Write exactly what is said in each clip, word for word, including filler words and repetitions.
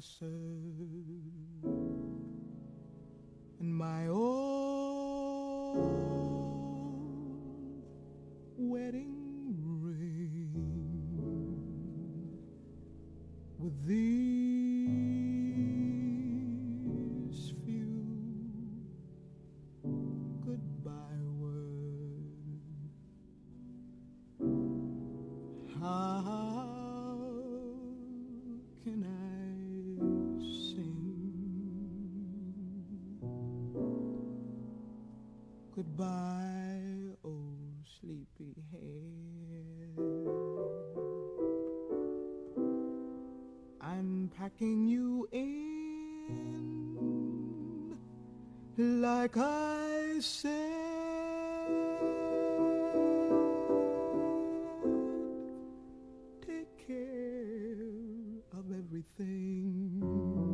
dresser and my old wedding ring with these few goodbye words. How can I goodbye, oh sleepyhead. I'm packing you in like I said. Take care of everything.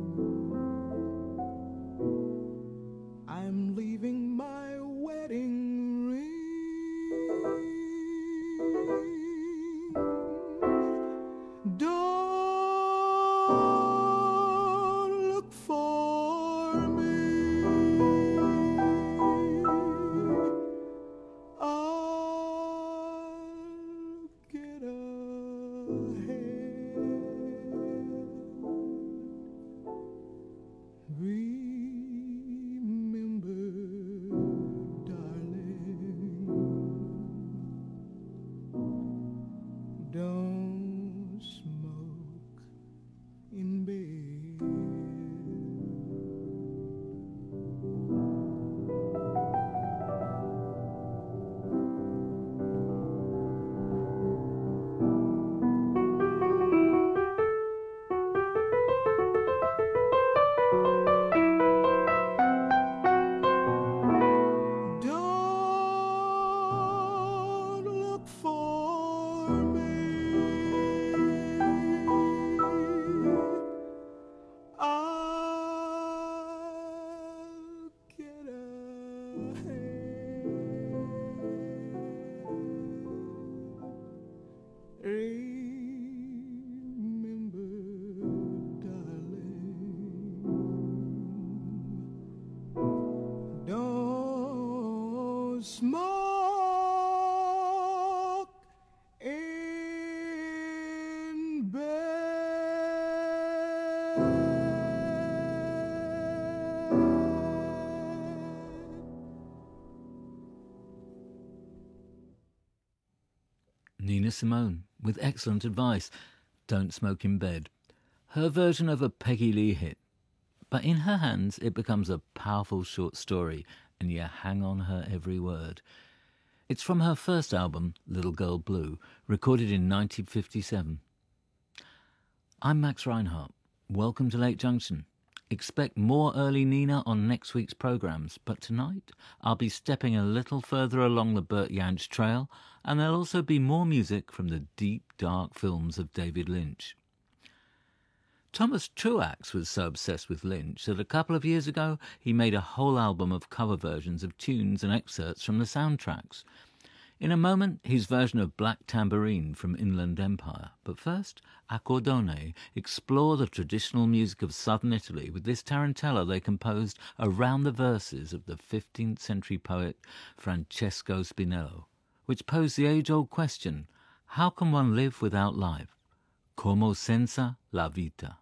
I'm leaving my wedding ring. Don't look for me. I'll get ahead. Remember, don't smoke in bed. Don't look for me. I'll get ahead. Remember, darling, don't smoke in bed. Nina Simone, with excellent advice. Don't smoke in bed. Her version of a Peggy Lee hit. But in her hands, it becomes a powerful short story, and you hang on her every word. It's from her first album, Little Girl Blue, recorded in nineteen fifty-seven. I'm Max Reinhardt. Welcome to Lake Junction. Expect more early Nina on next week's programmes, but tonight I'll be stepping a little further along the Burt Jansch trail, and there'll also be more music from the deep, dark films of David Lynch. Thomas Truax was so obsessed with Lynch that a couple of years ago he made a whole album of cover versions of tunes and excerpts from the soundtracks. In a moment, his version of Black Tambourine from Inland Empire. But first, Accordone explore the traditional music of southern Italy with this tarantella they composed around the verses of the fifteenth century poet Francesco Spinello, which posed the age-old question, how can one live without life? Como senza la vita.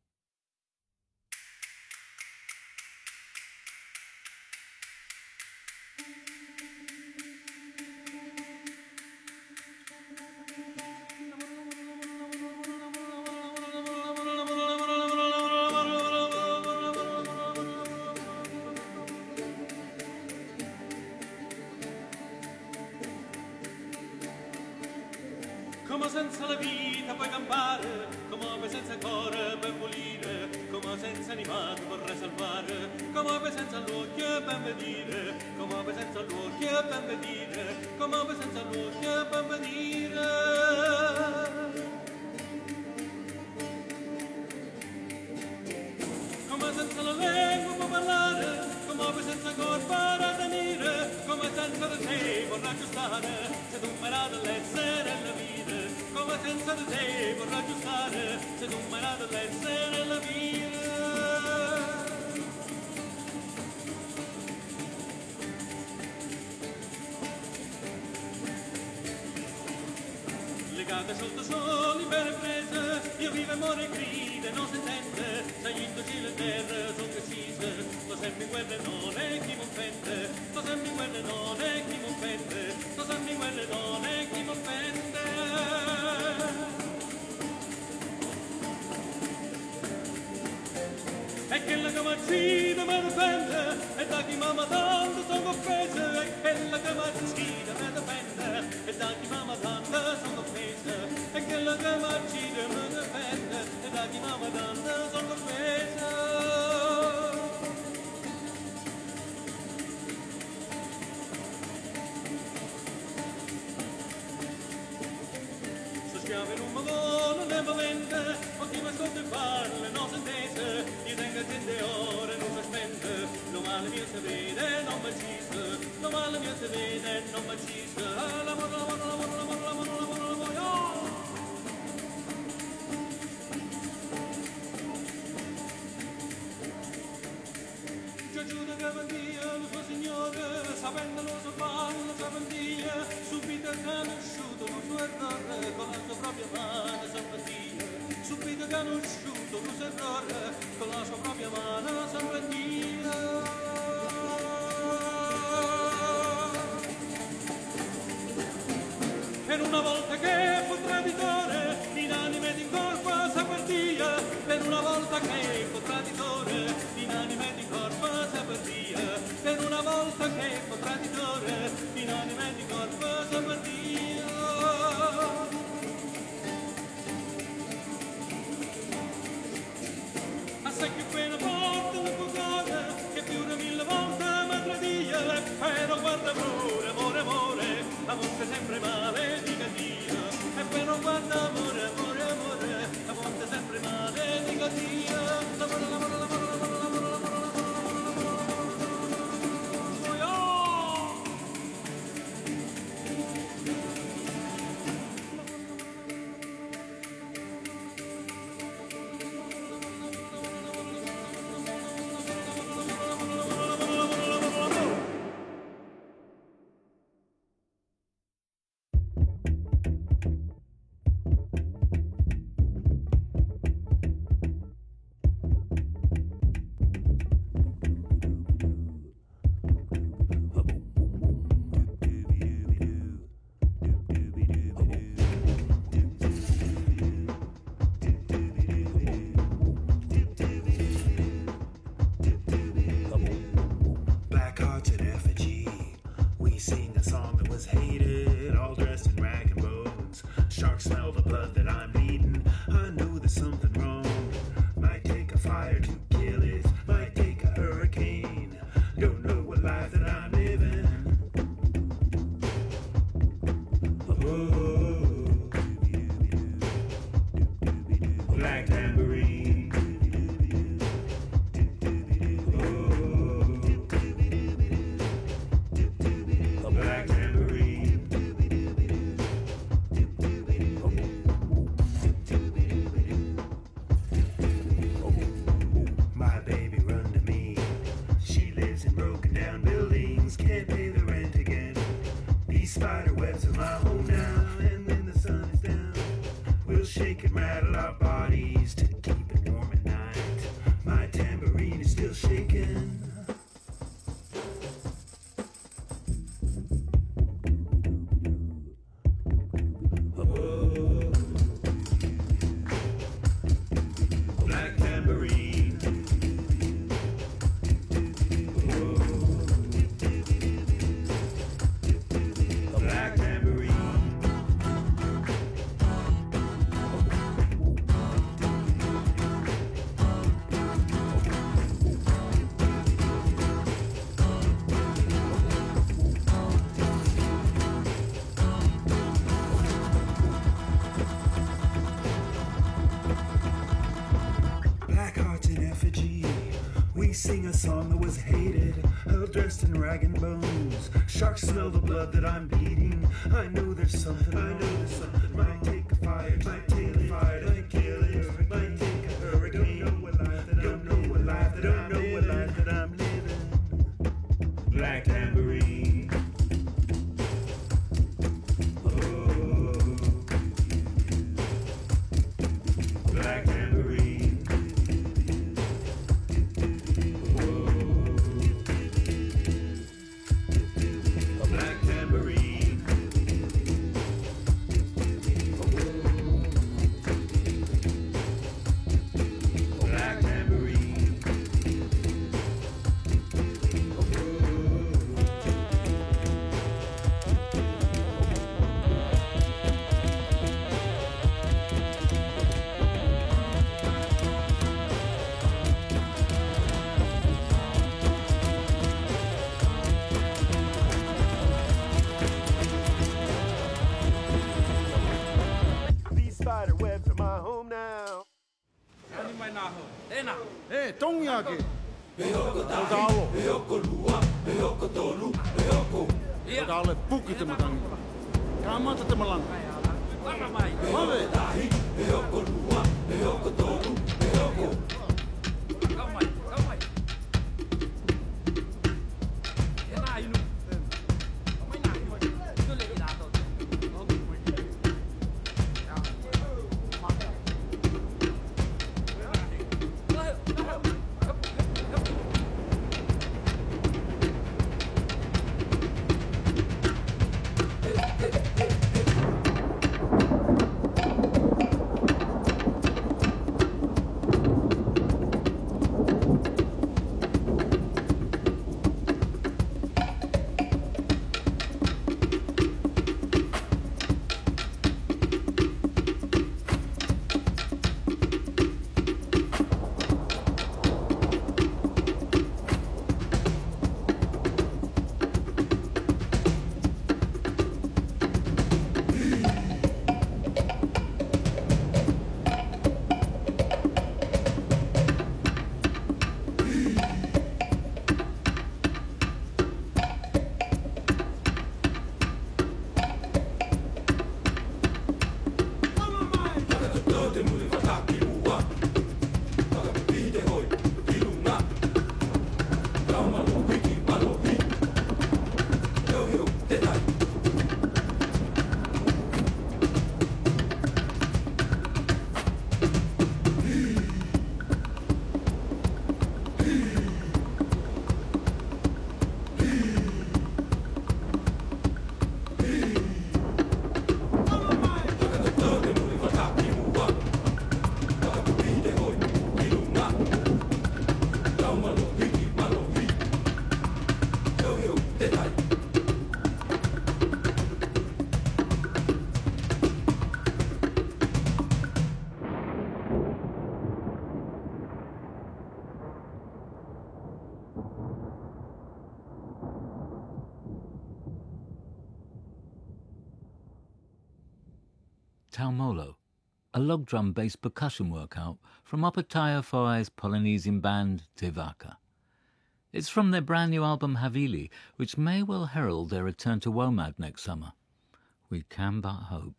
Come senza la vita puoi campare, come senza cuore puoi pulire, come senza animato vorrei salvare, come senza l'occhio ben vedere, come senza l'occhio ben vedere, come senza l'occhio ben vedere. Come senza la lingua puoi parlare, come senza corpo ragioniere, come senza di te vorrei aggiustare, se tu me la dell'essere e la vita. come senza di te vorrà aggiustare se tu mai la l'essere la vita. Legate sotto soli per prese, io vivo e muore grida, non si sente, saglindo cielo e terra, sono precise, sto sempre in guerra e non è chi mi offende, sto sempre in guerra e non è chi mi offende, sto sempre in guerra e non è chi mi offende. E che la camazzina mi difende, e da chi mamma tanto sono offesa, e che la camazzina mi difende, e da chi mamma tanto sono offesa, e che la camazzina mi difende, e da chi mamma tanto sono offesa. Schiave in un vagone nel momento, o chi mi ascolta e parla non si intese, io tengo gente ore non si spende, lo male mio si vede non mi cisa, lo male mio si vede non mi cisa, l'amore, l'amore, l'amore, l'amore, l'amore, l'amore, l'amore, oh! Gesù da Gavandia, lo suo Signore, sapendo lo so fare, lo sa bendia, subito è conosciuto lo suo errore, con la sua propria mano simpatia. Subito conosciuto lo suo errore, con la sua propria mano simpatia. Per una volta che fu traditore, in anime ed in corpo s'avvertia. Per una volta che fu traditore, in anime ed in corpo s'avvertia. Per una volta che fu traditore, in anime ed in corpo s'avvertia. Assai più quella volta non fu cosa, che più di mille volte mi tradia. Però guarda amore, amore, amore, amore sempre male dica Dio. E però guarda amore, amore, amore, amore sempre male dica Dio. L'amore, l'amore, l'amore, l'amore, l'amore, l'amore, l'amore, oh! Sing a song that was hated, hell dressed in rag and bones. Sharks smell the blood that I'm bleeding. I know there's something. I know there's something. Might take a fire, might take a fire, might kill it, might take a hurricane. Don't know what life that don't know what life that don't know what life that I'm living. Black tambourine. Oh, black tambourine. Oh, black tambourine. Black tambourine. These spider webs are my home now. Eh, tongyaki. Odalo. Odalo puki te matangi. Kamata te malang. Mave. Taumolo, a log drum-based percussion workout from Opataya Foai's Polynesian band Te Vaka. It's from their brand new album Havili, which may well herald their return to WOMAD next summer. We can but hope.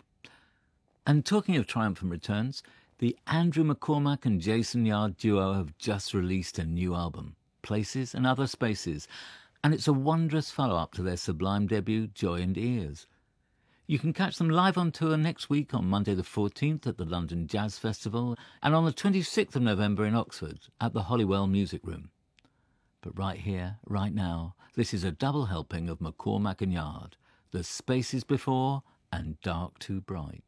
And talking of triumphant returns, the Andrew McCormack and Jason Yard duo have just released a new album, Places and Other Spaces, and it's a wondrous follow-up to their sublime debut, Joy and Ears. You can catch them live on tour next week on Monday the fourteenth at the London Jazz Festival and on the twenty-sixth of November in Oxford at the Holywell Music Room. But right here, right now, this is a double helping of McCormack and Yard, The Spaces Before and Dark Too Bright.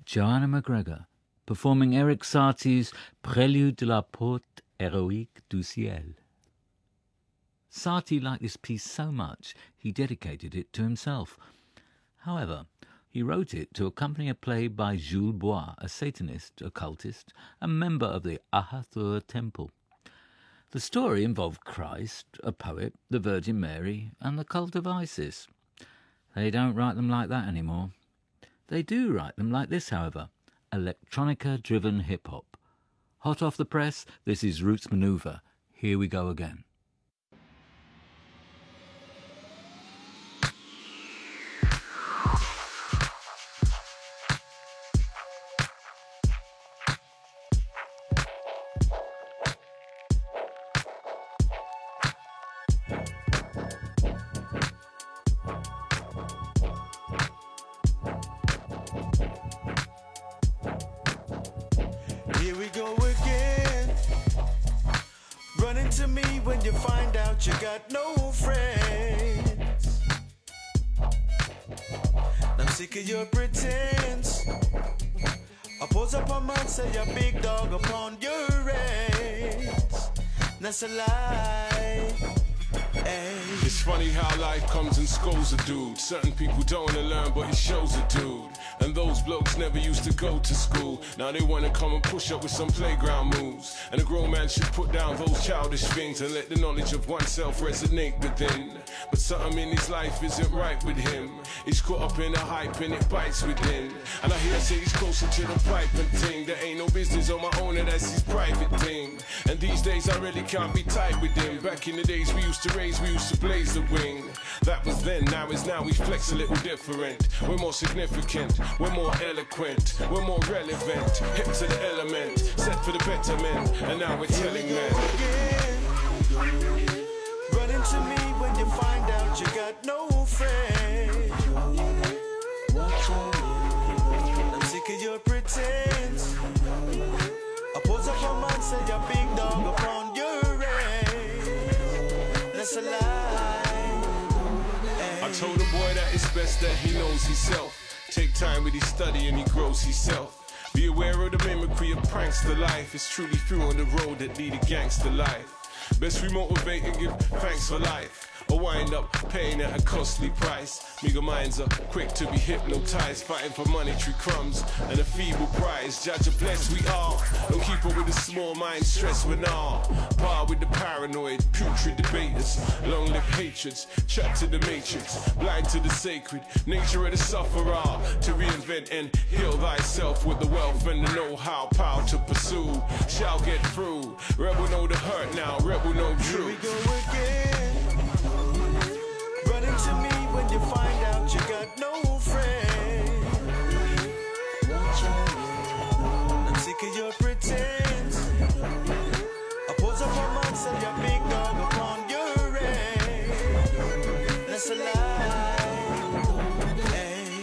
Joanna McGregor performing Eric Satie's Prélude de la Porte Héroïque du Ciel. Satie liked this piece so much he dedicated it to himself. However, he wrote it to accompany a play by Jules Bois, a Satanist, occultist, and member of the Ahathur Temple. The story involved Christ, a poet, the Virgin Mary, and the cult of Isis. They don't write them like that anymore. They do write them like this, however, electronica-driven hip-hop. Hot off the press, this is Roots Maneuver. Here we go again. Here we go again. Running to me when you find out you got no friends. I'm sick of your pretense. I pose up a man, say you're big dog upon your race. That's a lie. Hey. It's funny how life comes and scolds a dude. Certain people don't want to learn, but it shows a dude. And those blokes never used to go to school. Now they want to come and push up with some playground moves. And a grown man should put down those childish things and let the knowledge of oneself resonate within. But something in his life isn't right with him. He's caught up in a hype and it bites within. And I hear say he's closer to the pipe and ting. There ain't no business on my own and that's his private thing. And these days I really can't be tight with him. Back in the days we used to raise, we used to blaze the wing. That was then, now is now, we flex a little different. We're more significant, we're more eloquent, we're more relevant. Hip to the element, set for the betterment. And now we're telling men. Running to me when you find out you got no friends. I'm sick of your pretense. I pose up a man, say you're big dog upon your race. That's a lie. I told the boy that it's best that he knows himself. Take time with his study and he grows himself. Be aware of the mimicry of prankster life. It's truly through on the road that lead a gangster life. Best we motivate and give thanks for life, or wind up paying at a costly price. Meager minds are quick to be hypnotized, fighting for monetary crumbs and a feeble prize. Judge a blessed we are. Don't keep up with the small mind stress when all par with the paranoid, putrid debaters, long-lived hatreds, trapped to the matrix, blind to the sacred nature of the sufferer. To reinvent and heal thyself with the wealth and the know-how, power to pursue, shall get through. Rebel know the hurt now, rebel know Here we truth. go again. Running to me when you find out you got no friends. I'm sick of your pretense. I pose up a man, say you're big dog upon your race. That's a lie. Hey.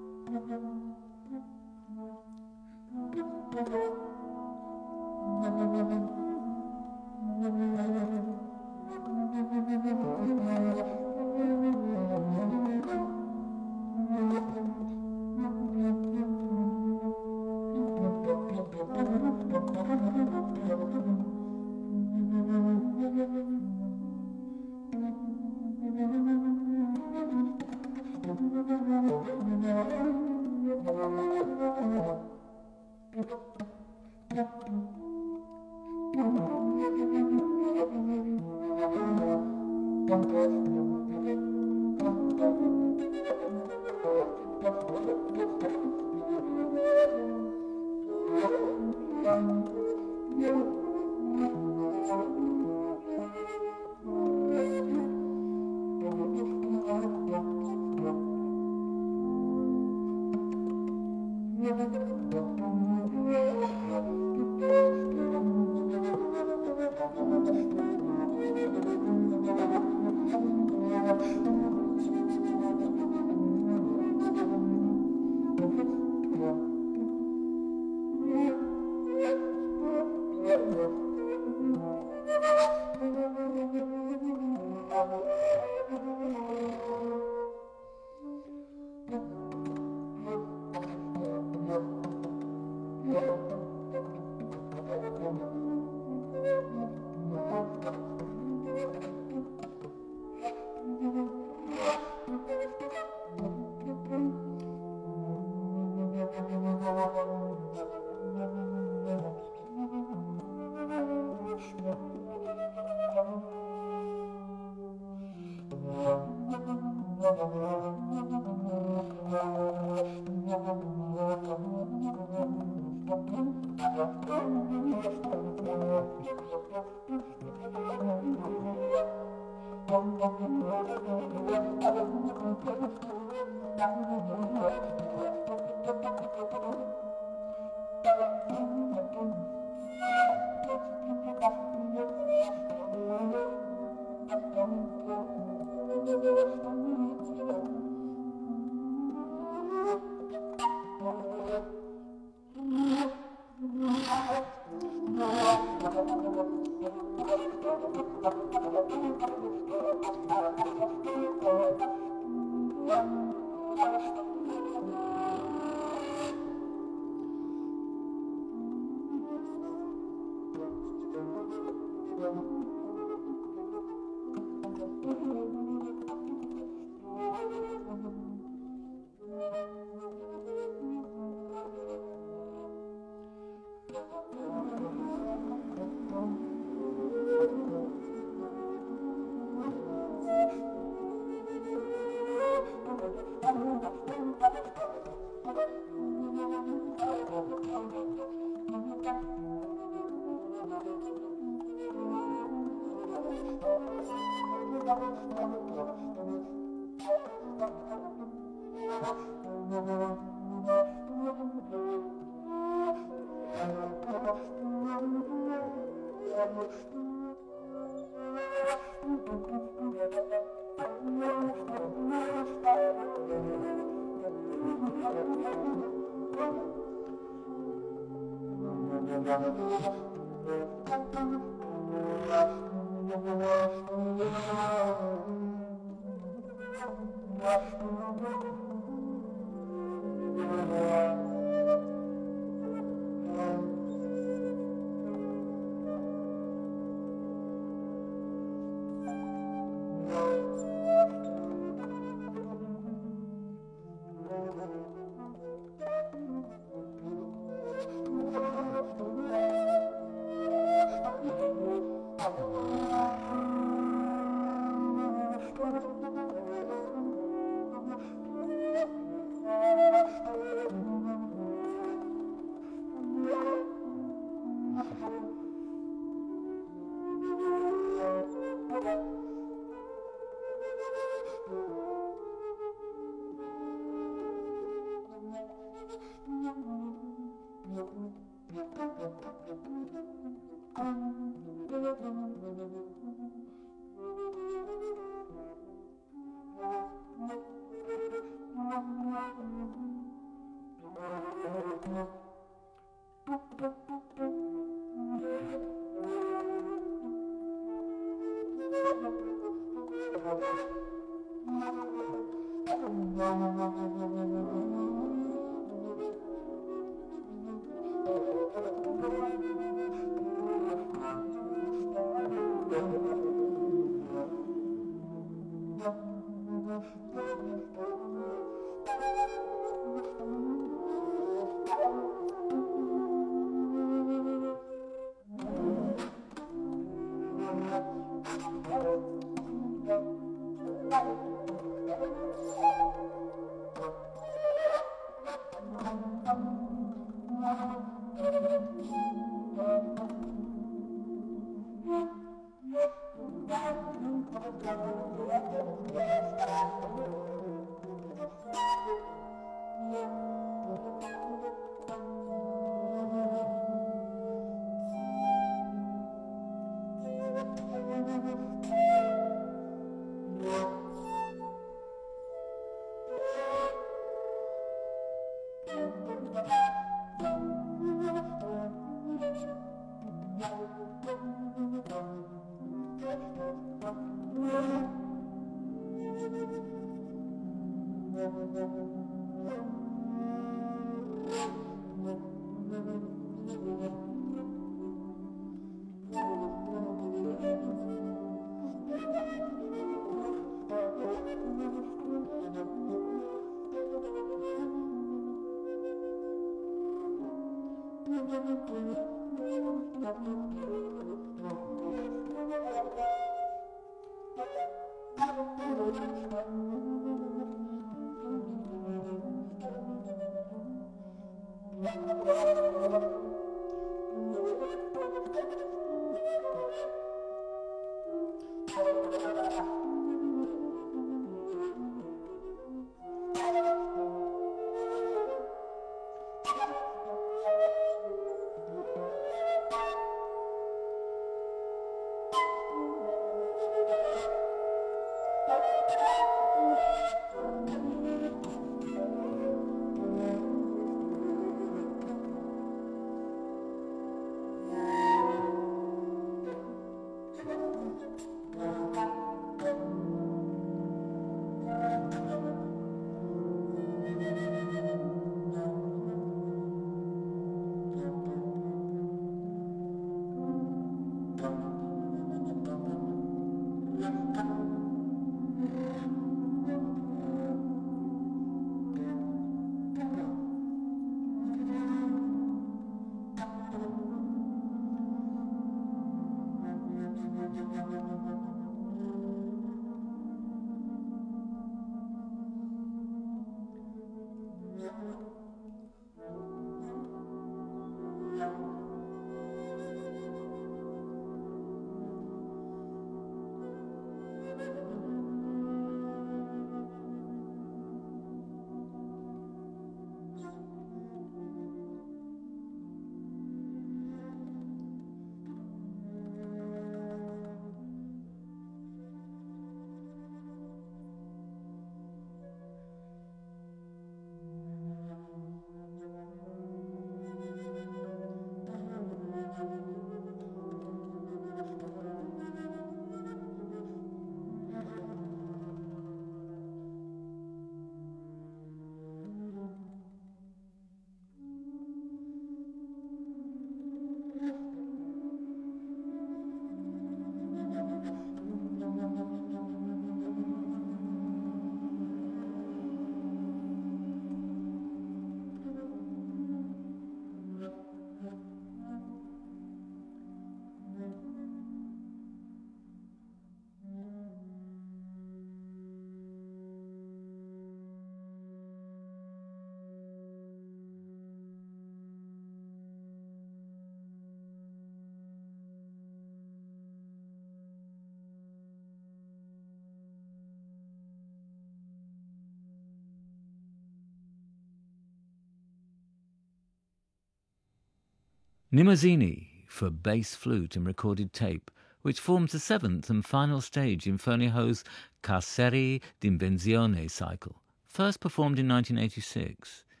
Mnemosyne for bass flute and recorded tape, which forms the seventh and final stage in Ferniho's Carceri d'Invenzione cycle, first performed in nineteen eighty-six.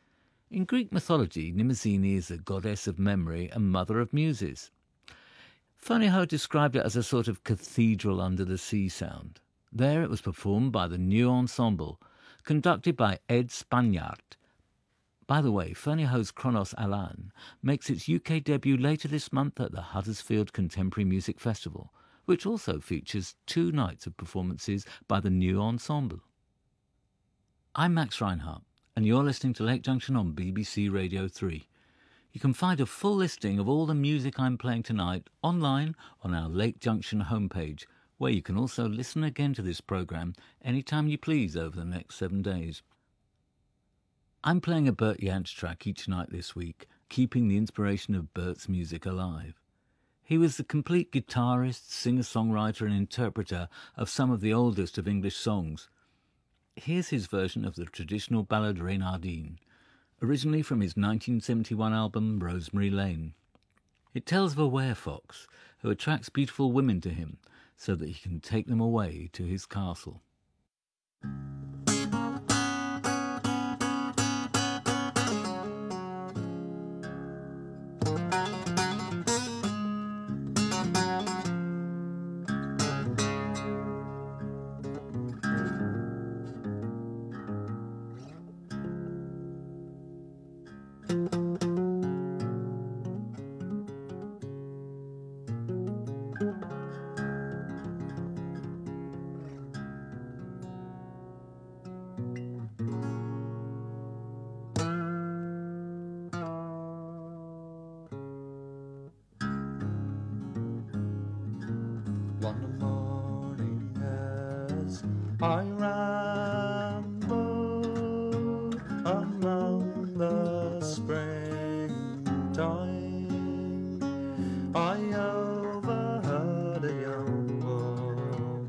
In Greek mythology, Mnemosyne is a goddess of memory and mother of muses. Fanny Ho described it as a sort of cathedral under the sea sound. There it was performed by the New Ensemble, conducted by Ed Spaniard. By the way, Fanny Ho's Kronos Alan makes its U K debut later this month at the Huddersfield Contemporary Music Festival, which also features two nights of performances by the New Ensemble. I'm Max Reinhardt, and you're listening to Lake Junction on B B C Radio three. You can find a full listing of all the music I'm playing tonight online on our Lake Junction homepage, where you can also listen again to this programme anytime you please over the next seven days. I'm playing a Bert Jansch track each night this week, keeping the inspiration of Bert's music alive. He was the complete guitarist, singer-songwriter and interpreter of some of the oldest of English songs. Here's his version of the traditional ballad Reynardine, originally from his nineteen seventy-one album Rosemary Lane. It tells of a werefox who attracts beautiful women to him so that he can take them away to his castle. One morning as I rambled among the springtime, I overheard a young woman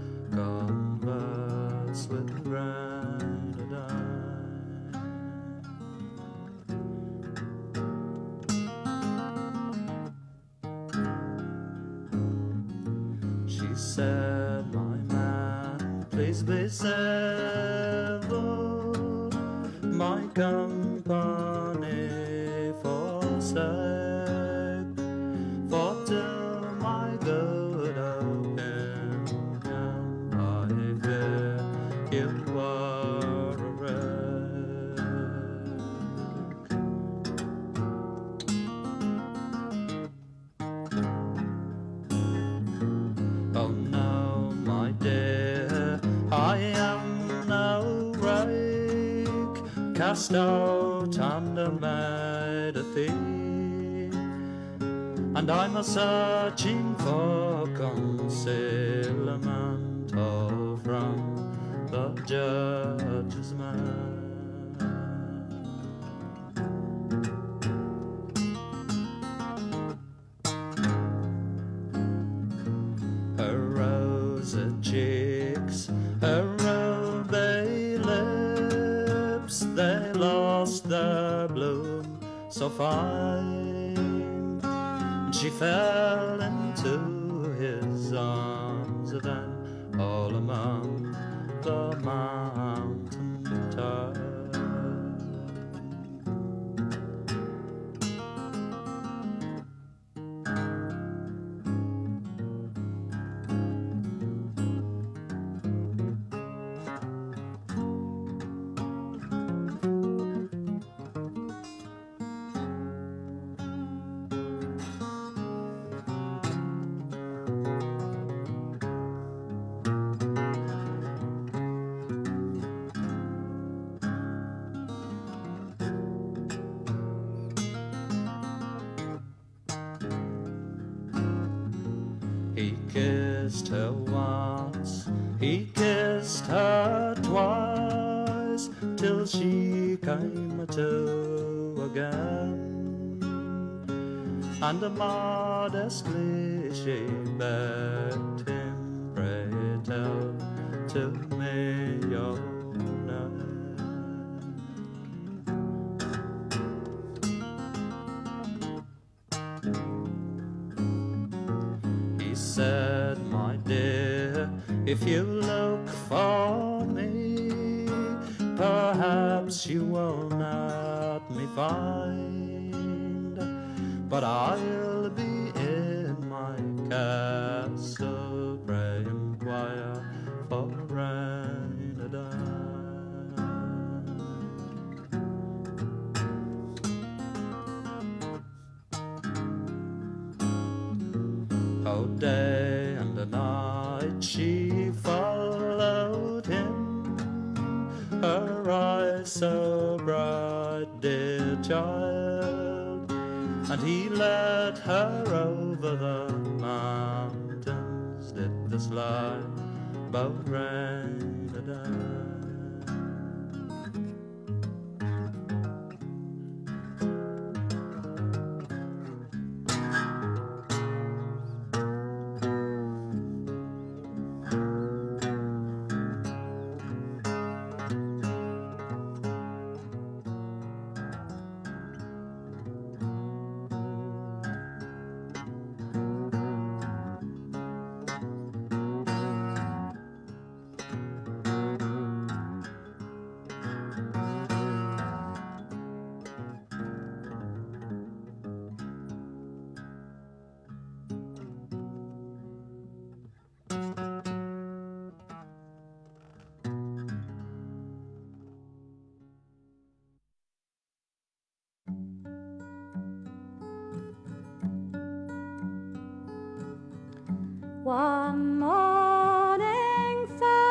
converse with Grenadine. She said, "My man, please be civil, my company forsake, for to my good opinion I fear you were a Oh no, my dear, I am no rake, cast out and made a thief, and I'm a searching for concealment all from the judge's man. Her rosy cheeks, her ruby lips, they lost their bloom so fine. She fell into his arms then, all among the mountain tide. He kissed her once, he kissed her twice, till she came to again, and modestly she begged him, "Pray tell to me your name." He said, "My dear, if you look for me, perhaps you will not meet find, but I'll be in my castle praying choir for rain a Oh, day and a night she followed him, her eyes so bright, dear child, and he led her over the mountains, did the slide boat rain a day. One morning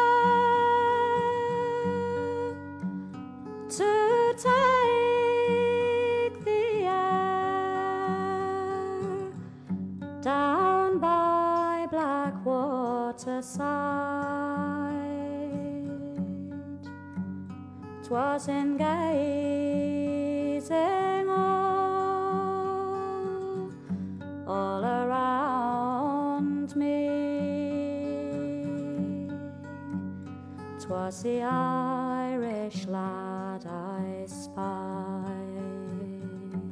fair to take the air down by Blackwater side, 'twas in gazing all, all around me. 'Twas the Irish lad I spied,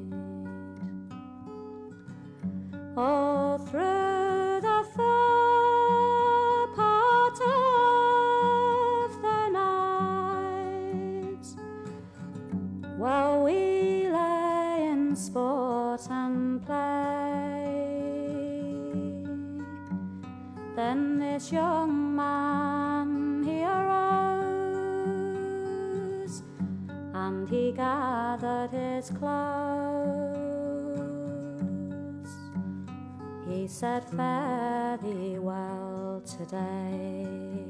all through the far part of the night, while we lay in sport and play. Then this young man he arose, and he gathered his clothes. He said, "Fare thee well today."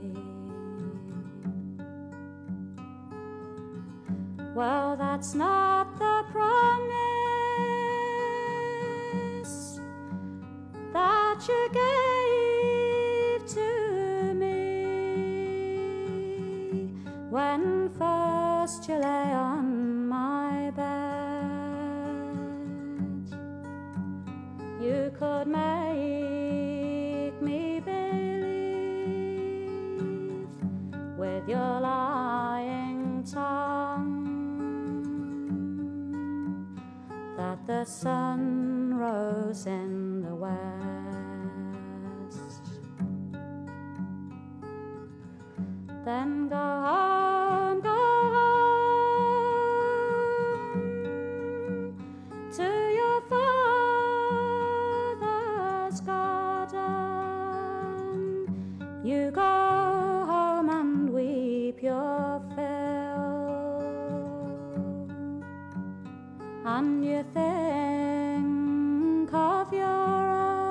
Well, that's not the promise that you gave to me when first you lay on my bed. You could make me believe with your lying tongue that the sun rose in the west. Then go home, go home to your father's garden. You go home and weep your fill, and you think of your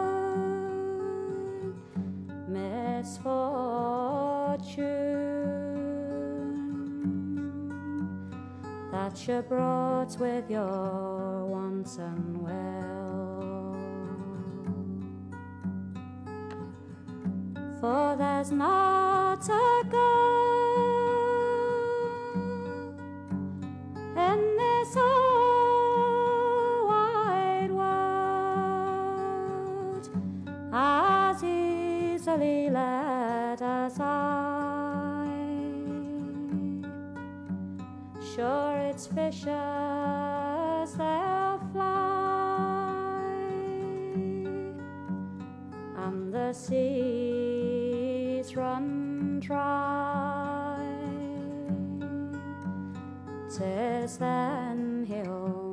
own misfortune that you brought with your wanton will. For there's not a girl in this whole wide world as easily led as I. Sure, it's fishers, they'll fly, and the seas run dry. 'Tis then he'll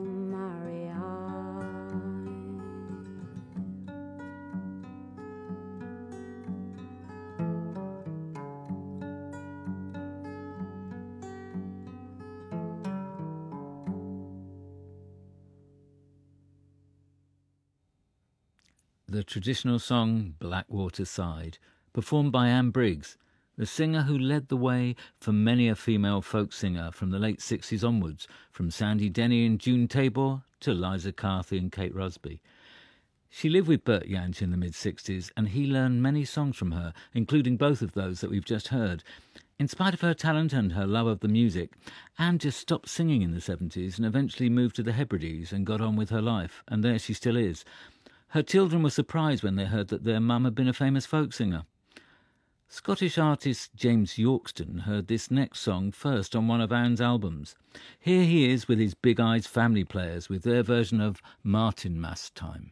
the traditional song Blackwater Side, performed by Anne Briggs, the singer who led the way for many a female folk singer from the late sixties onwards, from Sandy Denny and June Tabor to Liza Carthy and Kate Rusby. She lived with Bert Jansch in the mid-sixties, and he learned many songs from her, including both of those that we've just heard. In spite of her talent and her love of the music, Anne just stopped singing in the seventies and eventually moved to the Hebrides and got on with her life, and there she still is. Her children were surprised when they heard that their mum had been a famous folk singer. Scottish artist James Yorkston heard this next song first on one of Anne's albums. Here he is with his Big Eyes Family Players with their version of Martinmas Time.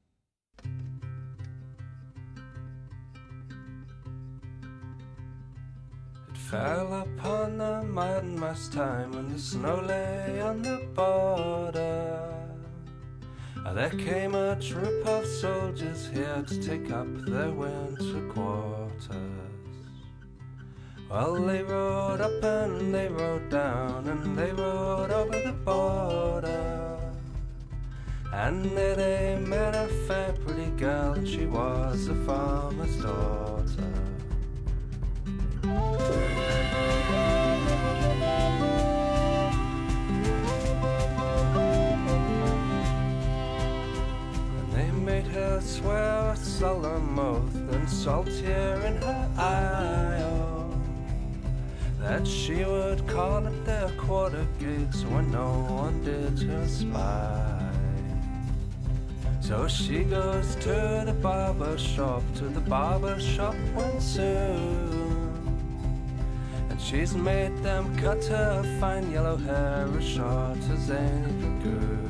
It fell upon the Martinmas time when the snow lay on the border. There came a troop of soldiers here to take up their winter quarters. Well, they rode up and they rode down and they rode over the border. And there they met a fair pretty girl, and she was a farmer's daughter. And they made her swear a solemn oath and salt tear in her eye, oh, that she would call at their quarter gates when no one did her spy. So she goes to the barber shop, to the barber shop when soon, and she's made them cut her fine yellow hair as short as any dragoon.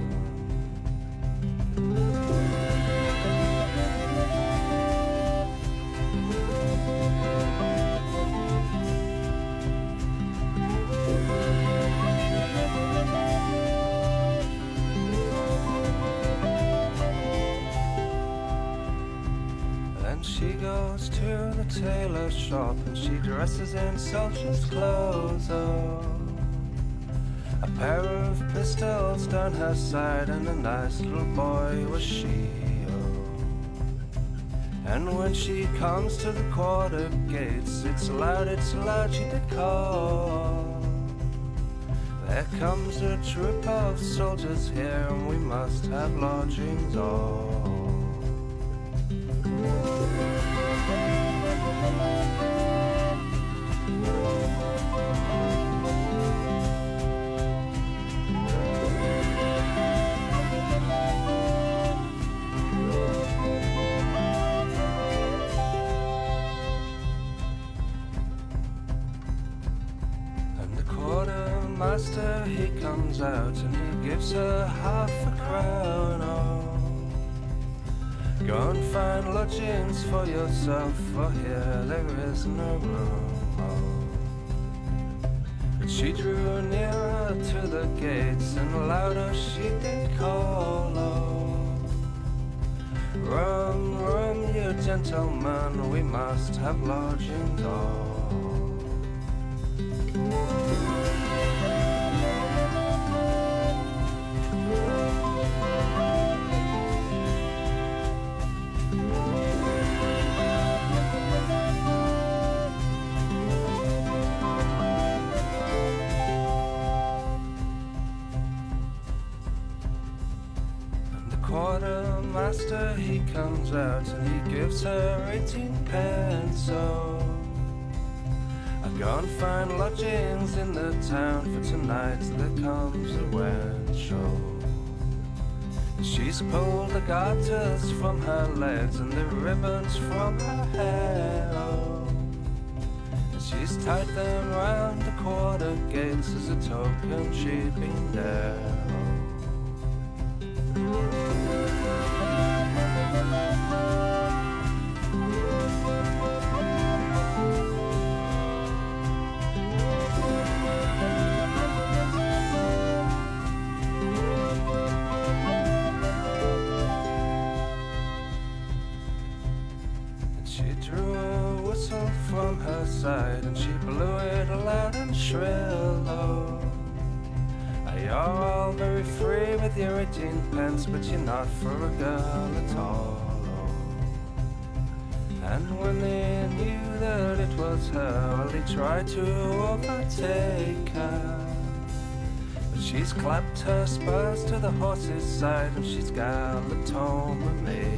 She goes to the tailor shop and she dresses in soldier's clothes, oh, a pair of pistols down her side and a nice little boy was she, oh. And when she comes to the quarter gates, it's loud, it's loud, she did call. There comes a troop of soldiers here and we must have lodgings all. Master, he comes out and he gives her half a crown, oh. Go and find lodgings for yourself, for here there is no room, oh. But she drew nearer to the gates and louder she did call, oh. Room, room, you gentlemen, we must have lodgings all. Quartermaster, he comes out and he gives her eighteen pence, so I go and find lodgings in the town, for tonight there comes a wedding show. She's pulled the garters from her legs and the ribbons from her hair, oh, and she's tied them round the quarter gates as a token she'd been there, oh. From her side and she blew it loud and shrill, oh, you're all very free with your eighteen pence, but you're not for a girl at all, And when they knew that it was her, well, they tried to overtake her. But she's clapped her spurs to the horse's side, and she's galloped home a maiden.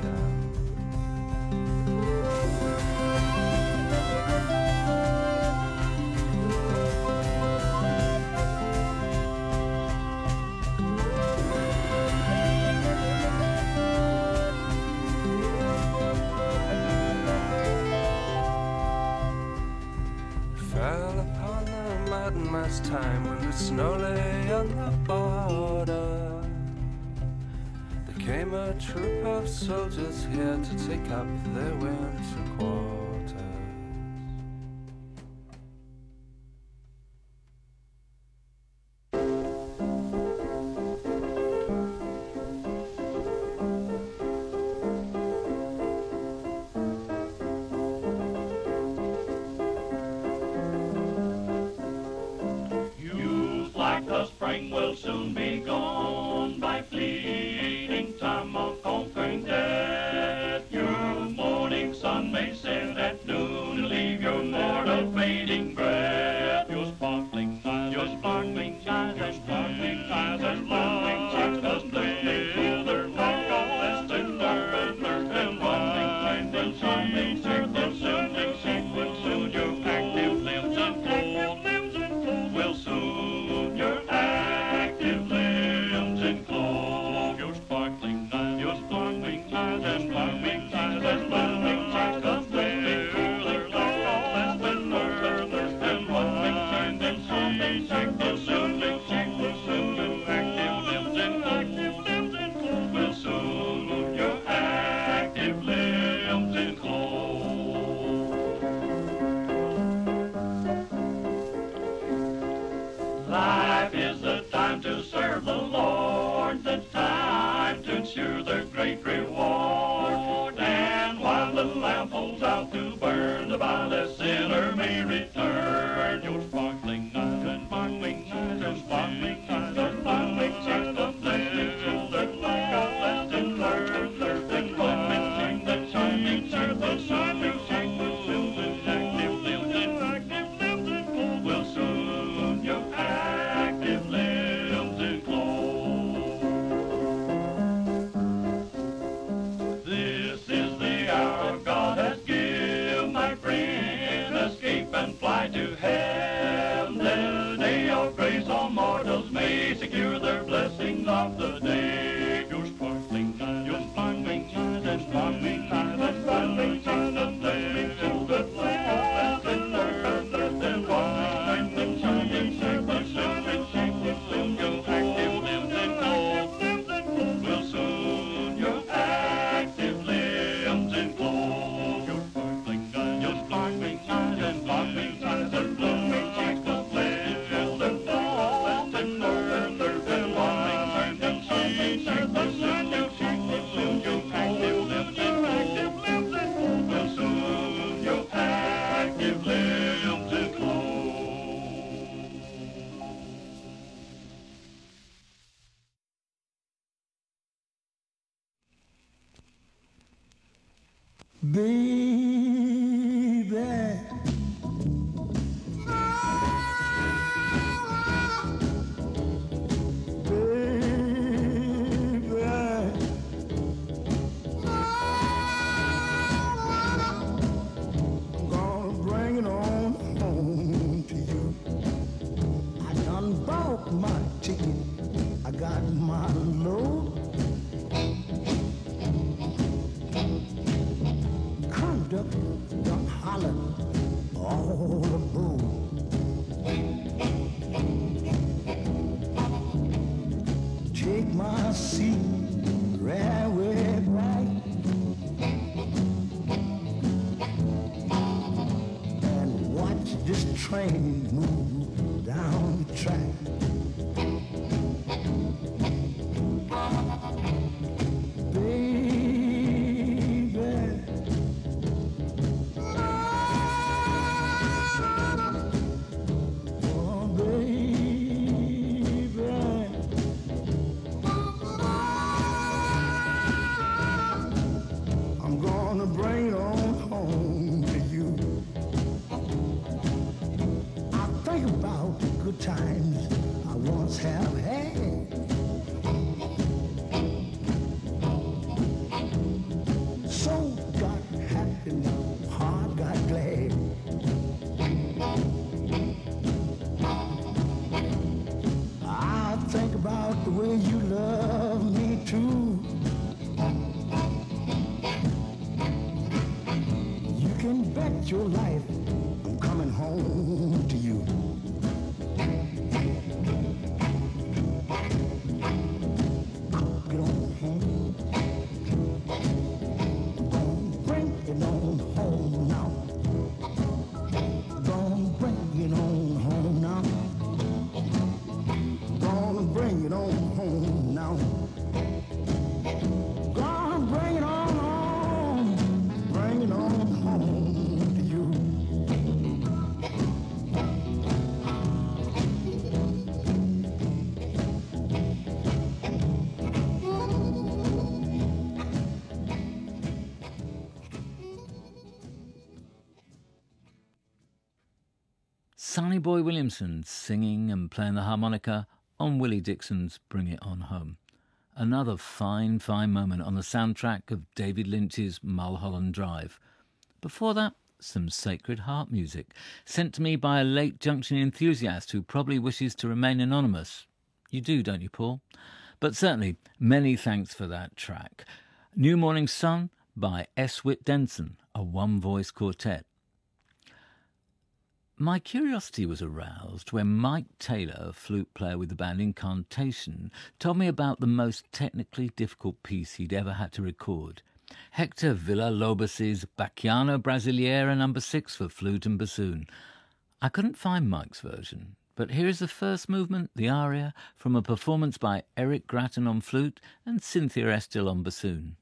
Time when the snow lay on the border, there came a troop of soldiers here to take up their winter quarters. Baby, train move down the track. I'm gonna bring it on home. bet your life I'm coming home to you. Get on home. Don't bring it on home now. Don't bring it on home now. Don't bring it on home now. Gonna bring it on home. Bring it on home to you. Sonny Boy Williamson singing and playing the harmonica on Willie Dixon's Bring It On Home. Another fine, fine moment on the soundtrack of David Lynch's Mulholland Drive. Before that, some Sacred Heart music, sent to me by a Lake Junction enthusiast who probably wishes to remain anonymous. You do, don't you, Paul? But certainly, many thanks for that track. New Morning Sun by S. Whit Denson, a one-voice quartet. My curiosity was aroused when Mike Taylor, a flute player with the band Incantation, told me about the most technically difficult piece he'd ever had to record. Hector Villa-Lobos's Bacchiano Brasileira number six for flute and bassoon. I couldn't find Mike's version, but here is the first movement, the aria, from a performance by Eric Gratton on flute and Cynthia Estill on bassoon.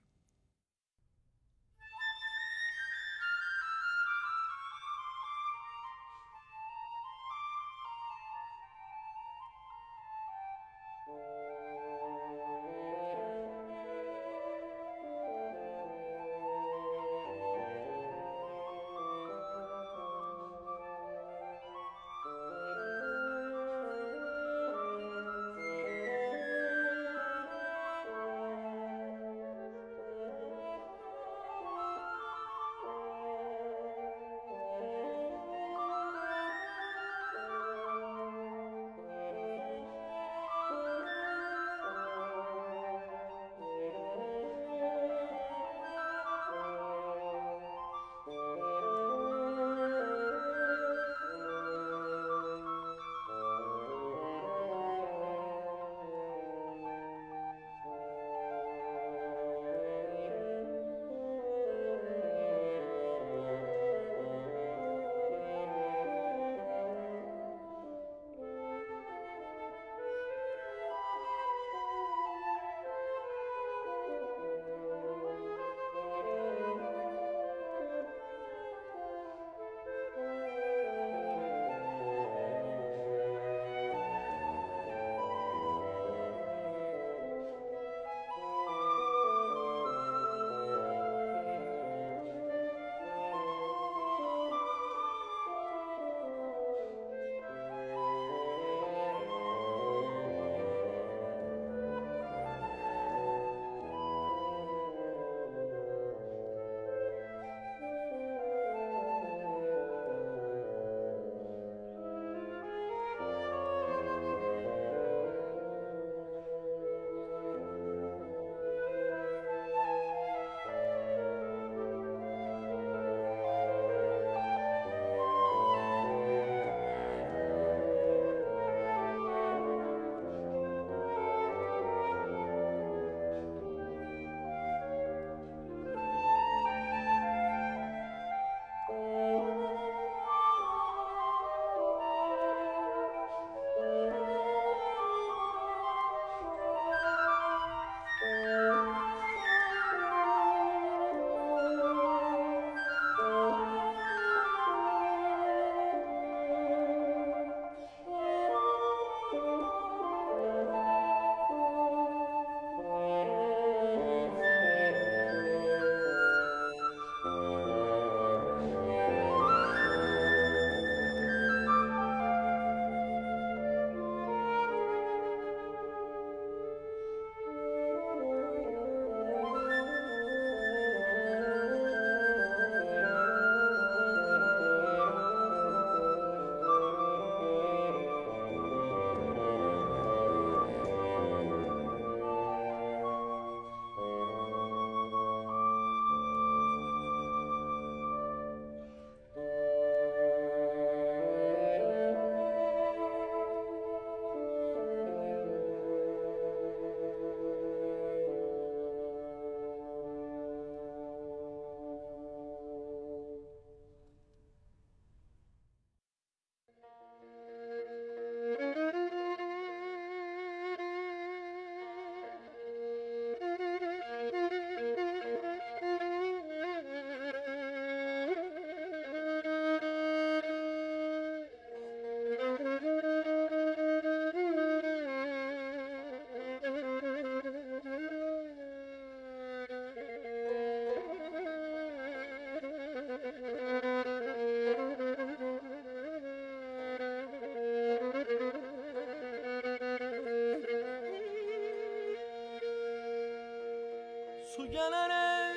gelerek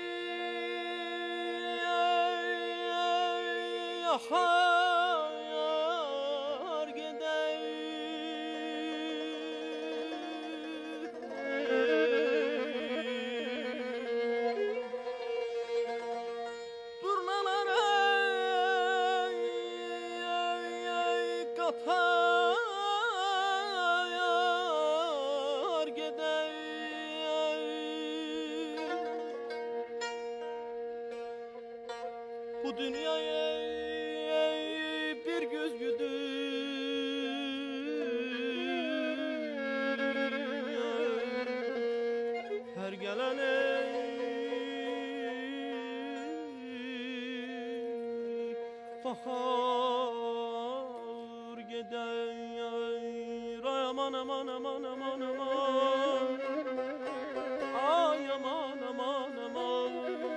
yahar gider. Durnalara katar gider. Bu dünyaya bir göz her gelene bahar gider. Ay aman aman aman aman aman, ay aman aman aman.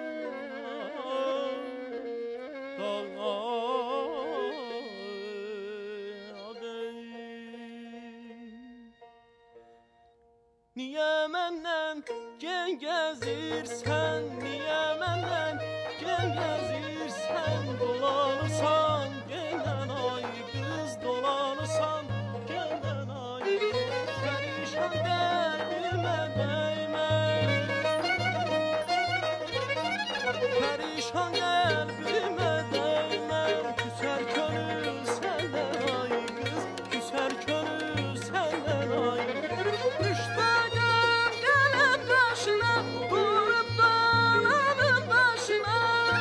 Niye menden gel gezirsen, niye menden gel gezirsen, dolanırsan gelen ay kız, dolanırsan gelen ay perişan derdime değme, perişan kalbime değme, küser könül senden ay kız, küser könül senden ay. Müştakım gelip karşına, durup dağların başına.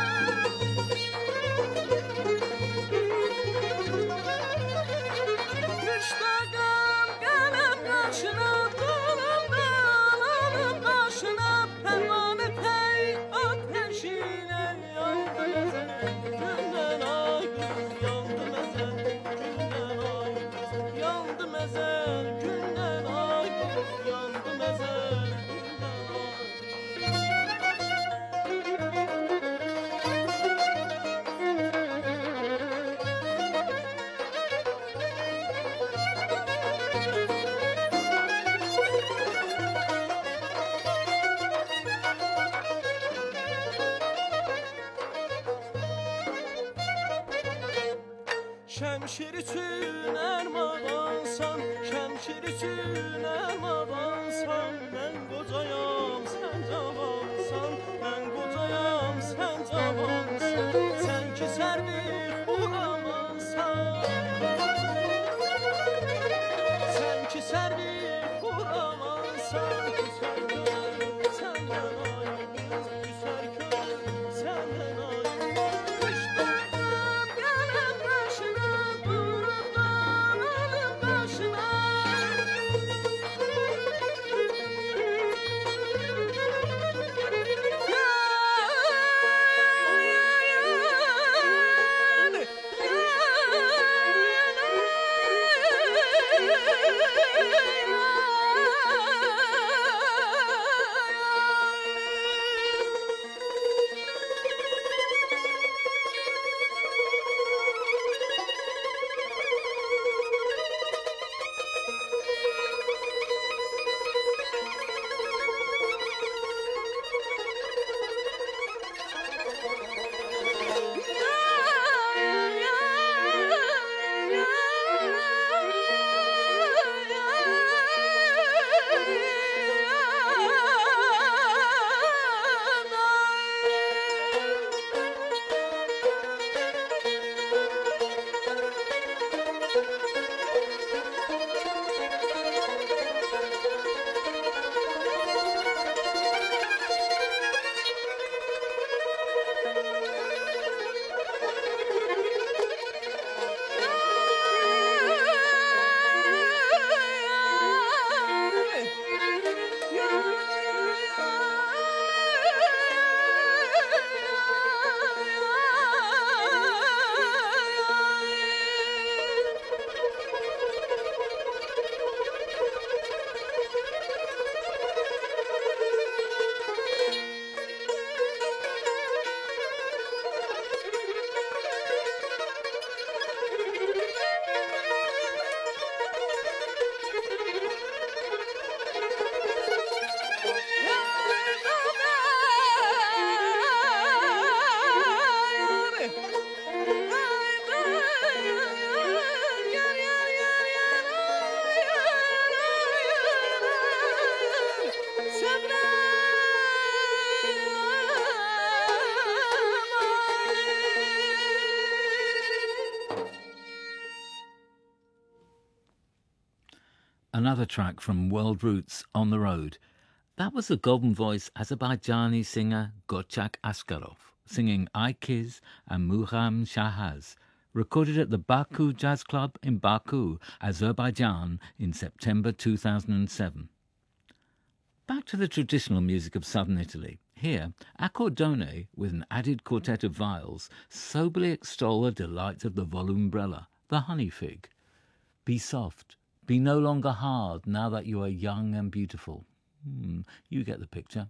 Müştakım gelip karşına, durup dağların başına. Pervane pey ateşine yandı mezen, günden ay kız yandı mezen, günden ay kız yandı mezen, günden ay kız yandı mezen, günden ay. Şemşir için ermadansan, şemşir için ermadansan, ben kocayam sen cavansan, ben kocayam sen cavansan, sen ki servi huramansan, sen ki servi huramansan, küser könül senden ay kız, küser könül senden ay. another track from World Roots, On the Road. That was the golden voice Azerbaijani singer Gochak Askarov, singing Aykiz and Mugham Shahaz, recorded at the Baku Jazz Club in Baku, Azerbaijan in September two thousand seven. Back to the traditional music of southern Italy. Here, Accordone, with an added quartet of viols, soberly extol the delights of the volumbrella, the honey fig. Be soft, be no longer hard now that you are young and beautiful. Hmm, you get the picture.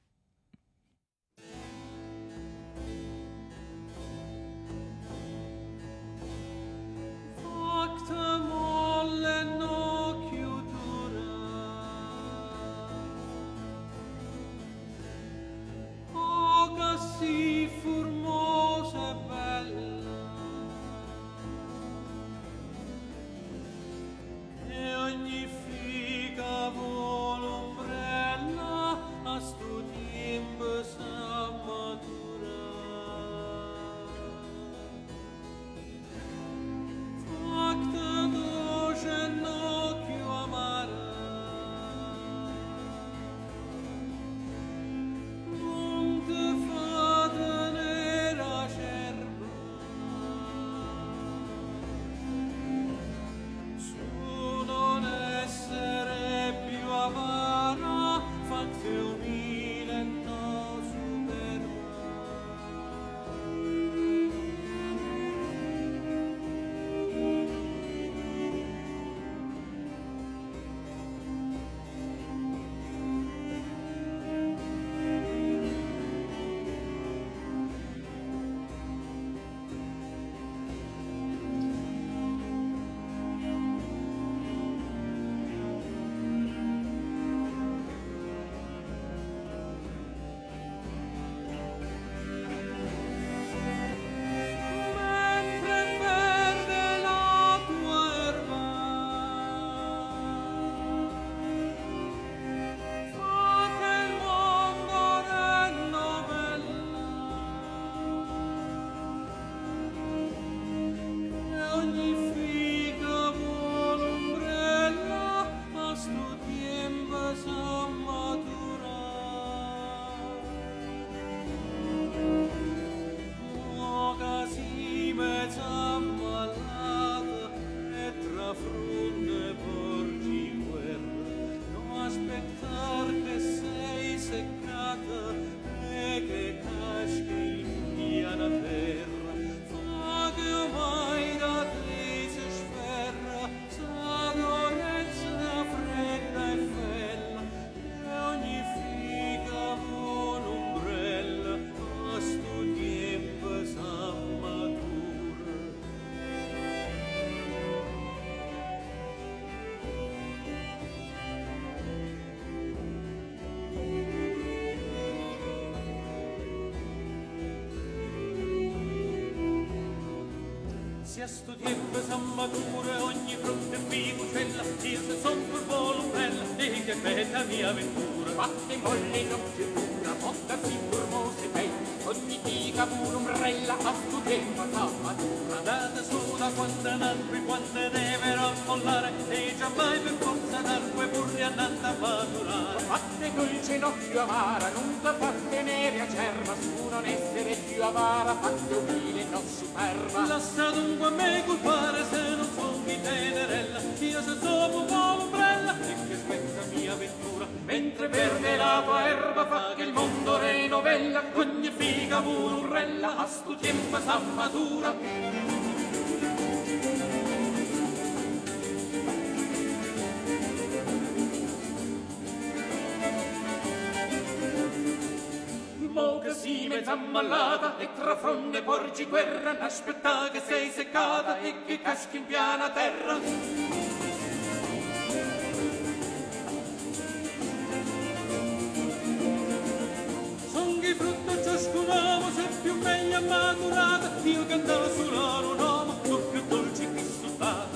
A sto tempo son mature ogni frutta e ficucella, io se son pur volumbrella e che bella mia avventura. Fatte molle non più dura, montarsi formose belle, ogni fica pure ombrella a sto tempo fa matura. Andate su da quando nacque, quando deve rammollare, e già mai per forza nacque pure andando a maturare. Fatte dolce non più amara, nunca fatte nere a cerva, su non essere più avara, fatte umile non superba. Lascia dunque a me colpare se non son di tenerella, io se sono un po' ombrella e che spetta mia ventura. Mentre verde la tua erba fa che il mondo renovella, ogni figa burrella a sto tempo sa matura. Mo che si mezza ammalata e tra fronde porgi guerra, n'aspetta che sei seccata e che caschi in piana terra. Songhi frutto ciascun uomo, se più meglio maturata, io che andavo solo un uomo, tu più dolce che sottata.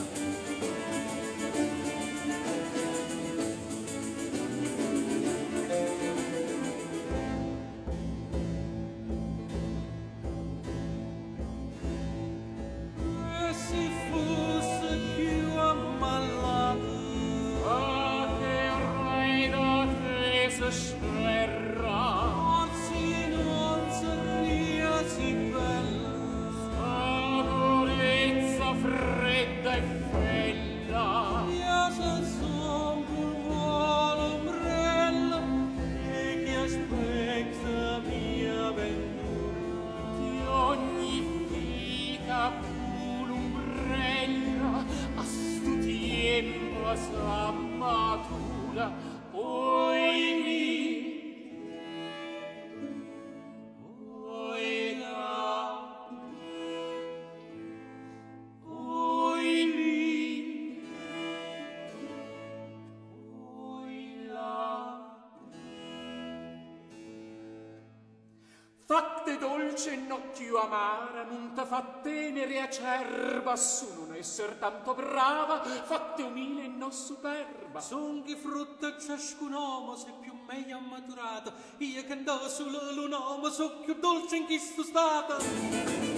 Fatte dolce non più amara, non t'ha fa tenere acerba, su non esser tanto brava, fatte umile e non superba. Son che frutta ciascun uomo se più meglio maturata, io che andò solo l'uomo so più dolce in chi sto stata.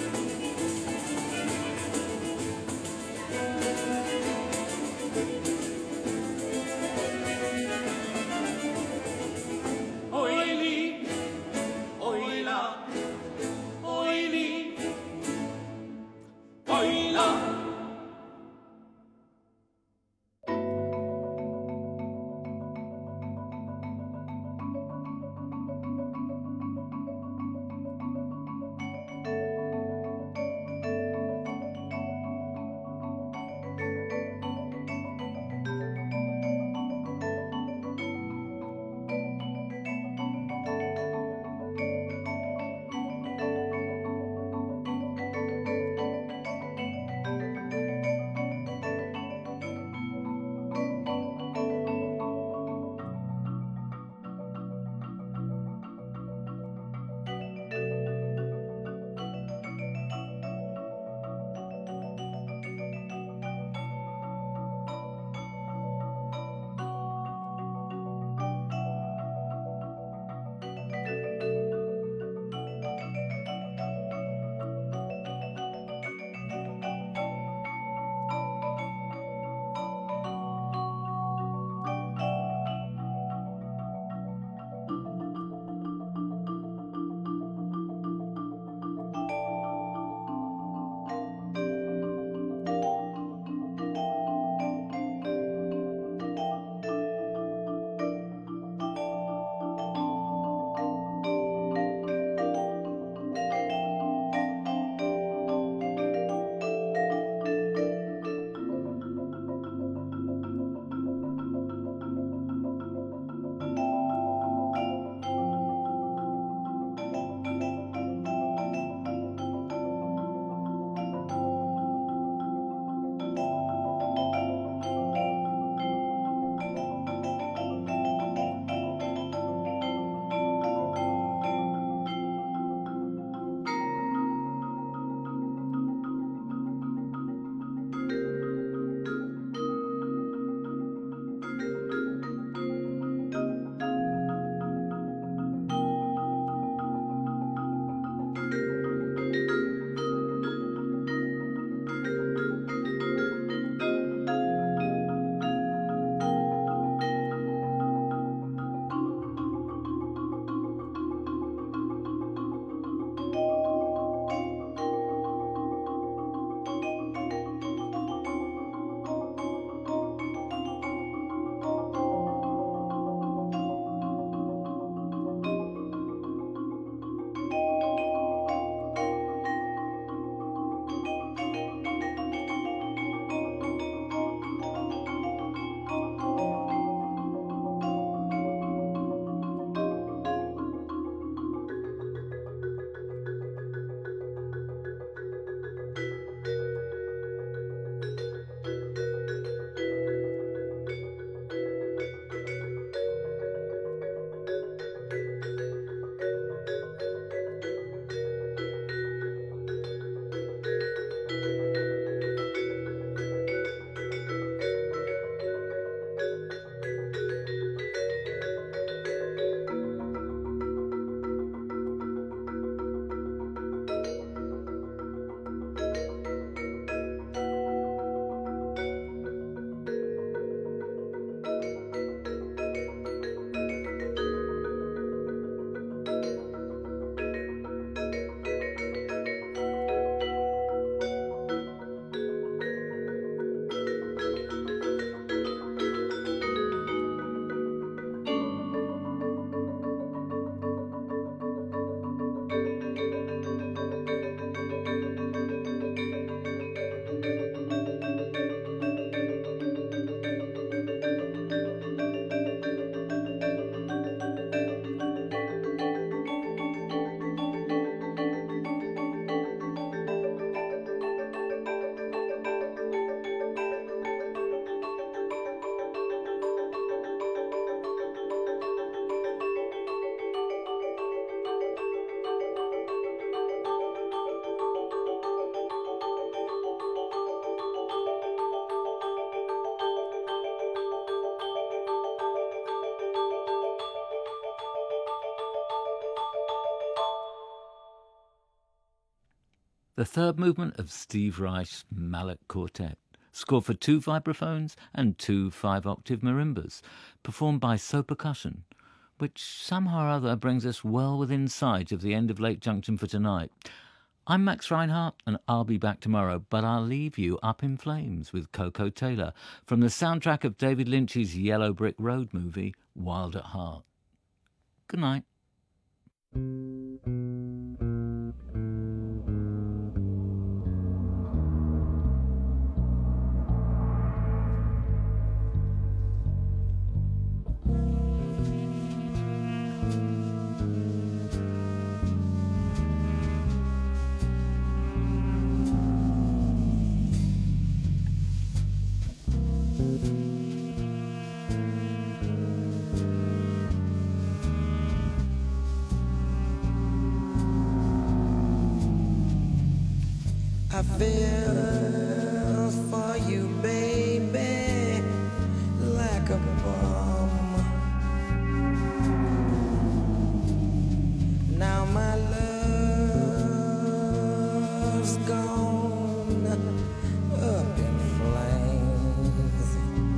the third movement of Steve Reich's Mallet Quartet, scored for two vibraphones and two five-octave marimbas, performed by So Percussion, which somehow or other brings us well within sight of the end of Lake Junction for tonight. I'm Max Reinhardt, and I'll be back tomorrow, but I'll leave you up in flames with Coco Taylor from the soundtrack of David Lynch's Yellow Brick Road movie, Wild at Heart. Good night. I feel for you, baby, like a bomb. Now my love's gone up in flames.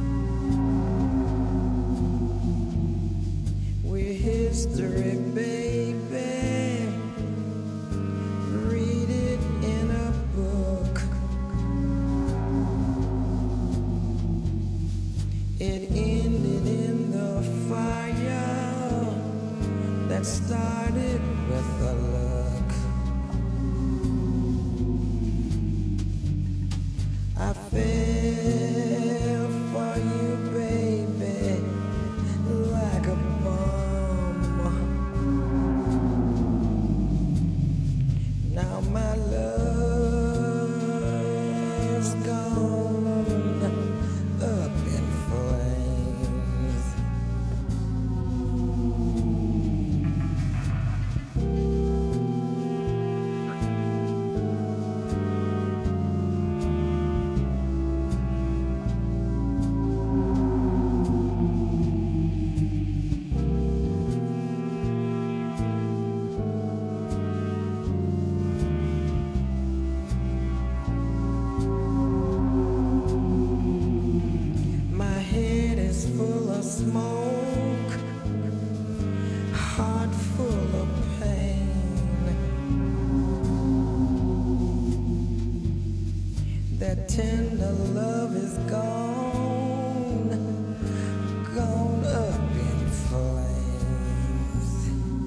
We're history, baby. Read it in a book. It ended in the fire that started with a look. I fell for you, baby, like a bomb. Now my love's gone up in flames. My head is full of smoke, heart full of pain. That tender love is gone, gone up in flames.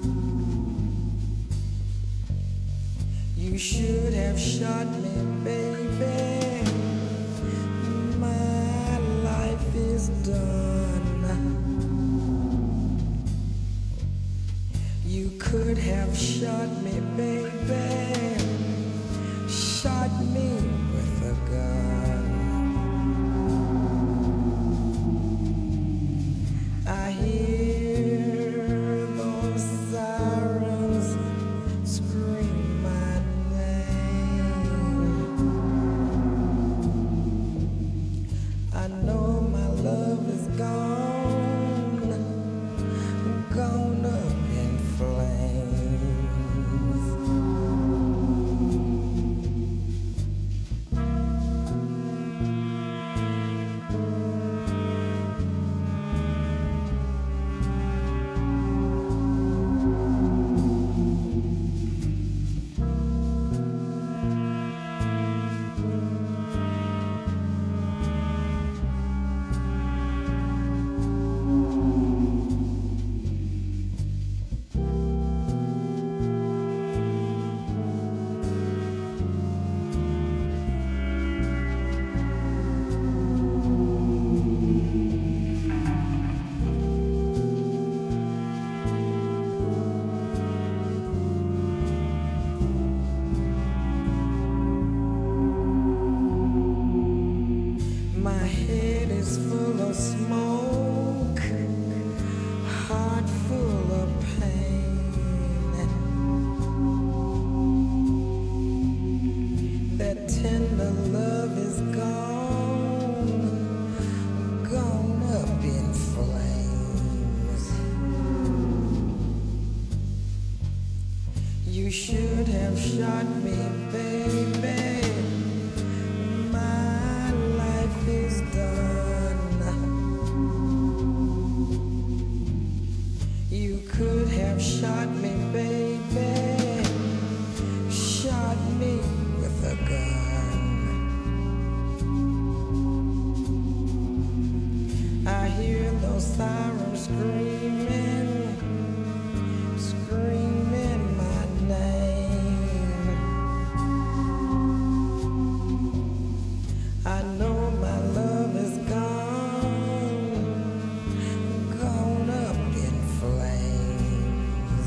You should have shot me, baby. My life is done. You could have shot me, baby. Shot me with a gun. I hear those sirens scream my name. I know my love is gone, gone up in flames. You should have shot me, baby. My life is done. You could have shot me, baby. Shot me with a gun. I hear those sirens screaming, screaming my name. I know my love is gone, gone up in flames.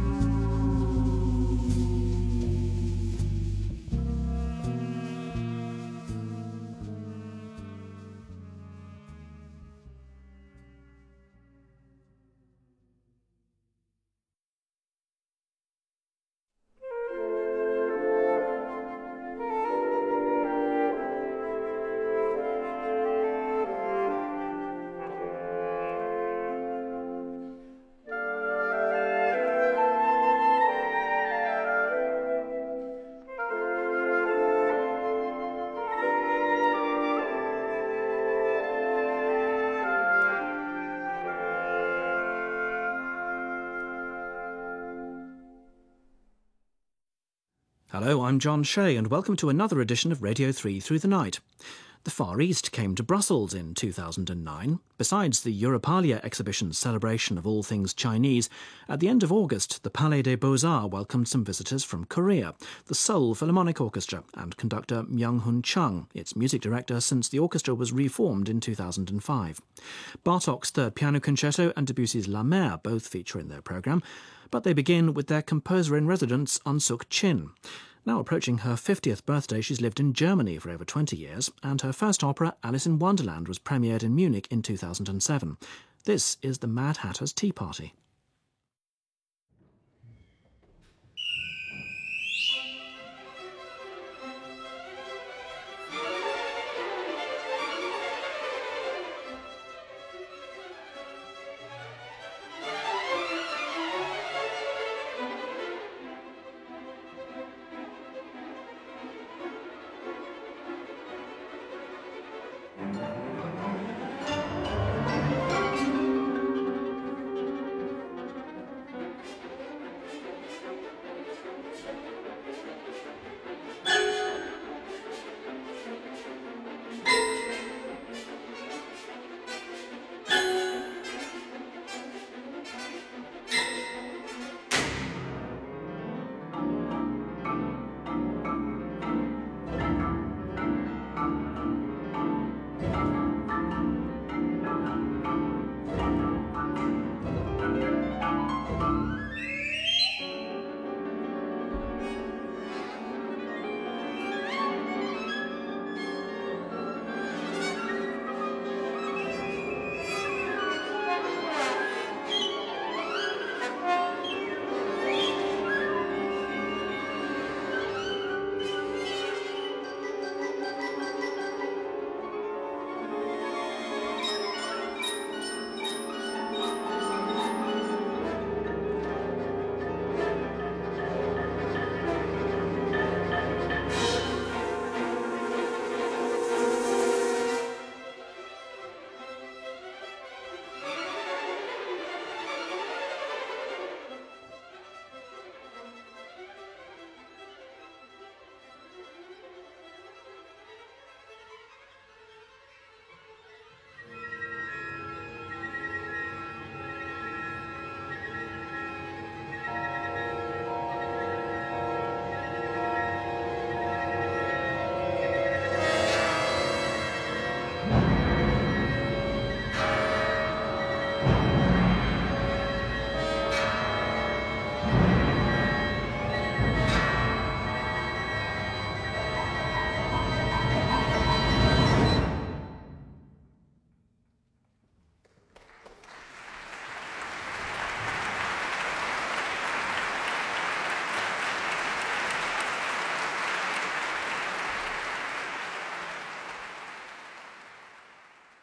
Hello, I'm John Shea, and welcome to another edition of Radio three Through the Night. The Far East came to Brussels in two thousand nine. Besides the Europalia exhibition's celebration of all things Chinese, at the end of August, the Palais des Beaux-Arts welcomed some visitors from Korea, the Seoul Philharmonic Orchestra, and conductor Myung-Hun Chung, its music director since the orchestra was reformed in two thousand five. Bartók's Third Piano Concerto and Debussy's La Mer both feature in their programme, but they begin with their composer-in-residence, Unsuk Chin. Now approaching her fiftieth birthday, she's lived in Germany for over twenty years, and her first opera, Alice in Wonderland, was premiered in Munich in two thousand seven. This is the Mad Hatter's Tea Party.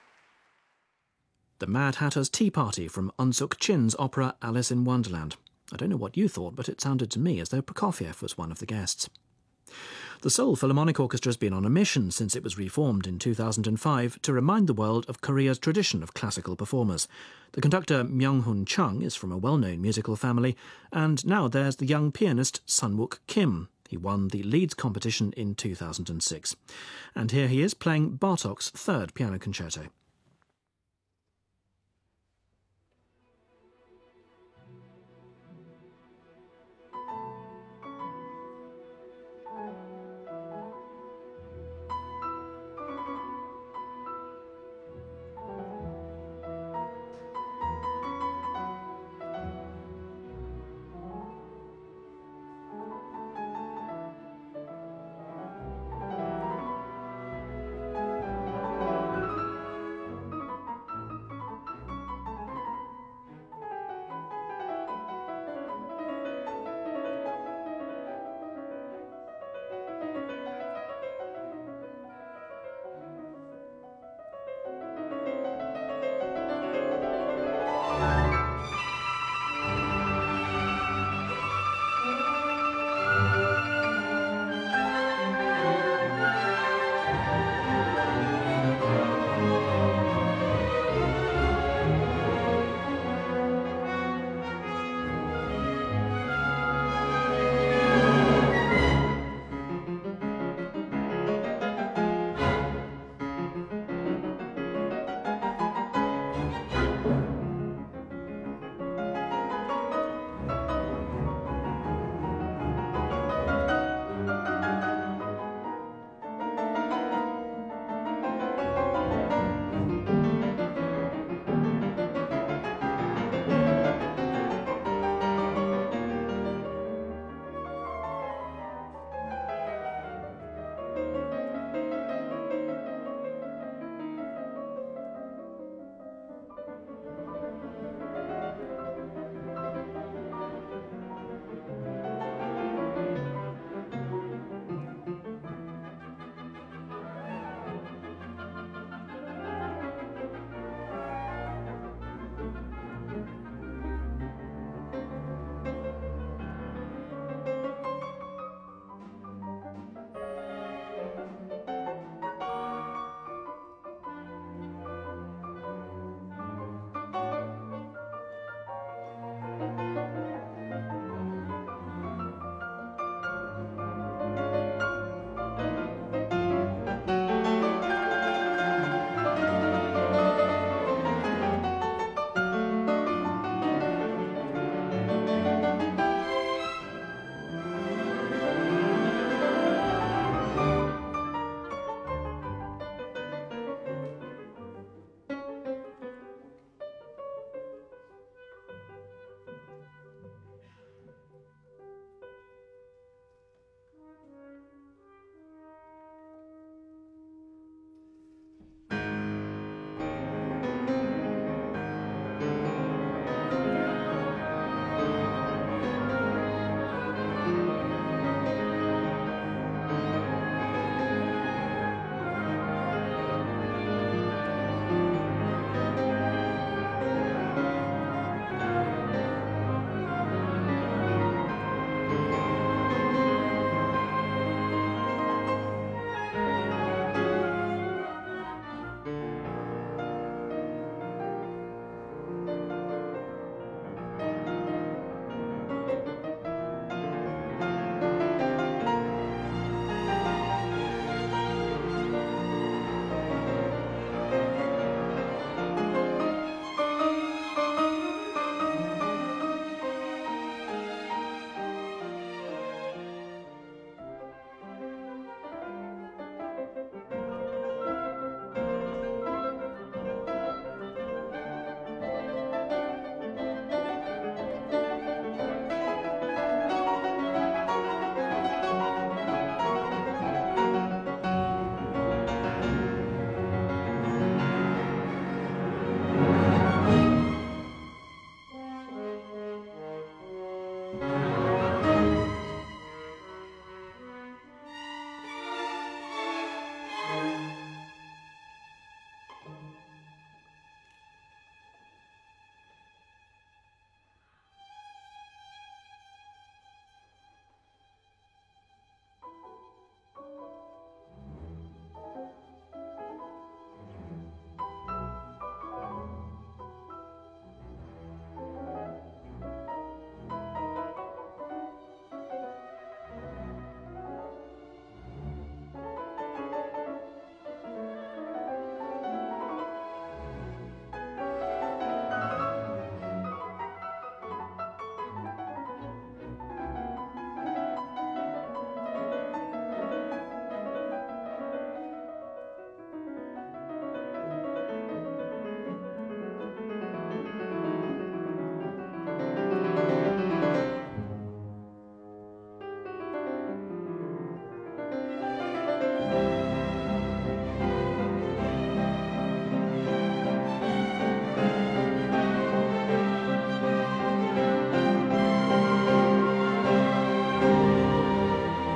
The Mad Hatter's Tea Party from Unsuk Chin's opera Alice in Wonderland. I don't know what you thought, but it sounded to me as though Prokofiev was one of the guests. The Seoul Philharmonic Orchestra has been on a mission since it was reformed in two thousand five to remind the world of Korea's tradition of classical performers. The conductor Myung-Hoon Chung is from a well-known musical family, and now there's the young pianist Sun-wook Kim. He won the Leeds competition in two thousand six. And here he is playing Bartók's third piano concerto.